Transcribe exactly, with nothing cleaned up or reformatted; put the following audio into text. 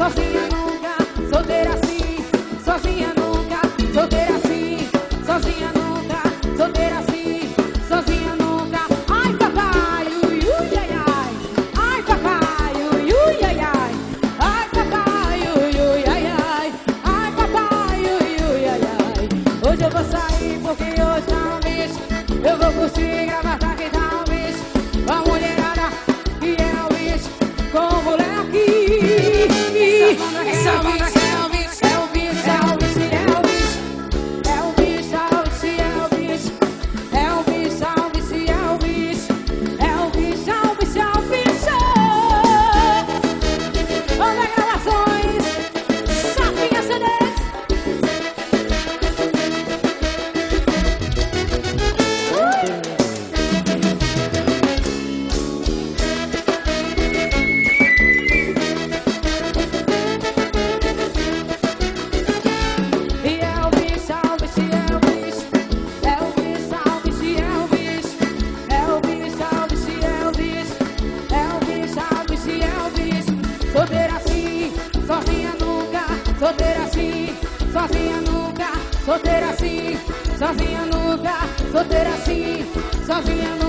sozinha nunca, solteira assim, sozinha nunca, solteira assim, sozinha nunca, solteira assim, sozinha nunca. Ai papai, ui, ui, ai, ai. Ai papai, ui, ui, ai, ai. Ai papai, ui, ui, ai, ai. Ai papai, ui, ui, ai, ai. Hoje eu vou sair porque hoje tá um bicho. Eu vou curtir, gravar, tá que tá um bicho. A mulherada que é o bicho, com o moleque. Essa banda que é o bicho, é o bicho, é o bicho, é o bicho. É o bicho, é o bicho, é o bicho. É o bicho, é o bicho, é o bicho. É o bicho, é o bicho, é o bicho. Onda Gravações, Sapinha C Ds. E é o bicho, é o bicho, é o bicho. É o bicho, é o bicho, é o bicho. É o bicho, é o bicho, é o bicho. É o bicho, é o bicho, é o bicho. Solteira assim, sozinha nunca. Solteira assim, sozinha nunca. Solteira assim, sozinha nunca. Solteira assim, sozinha nunca.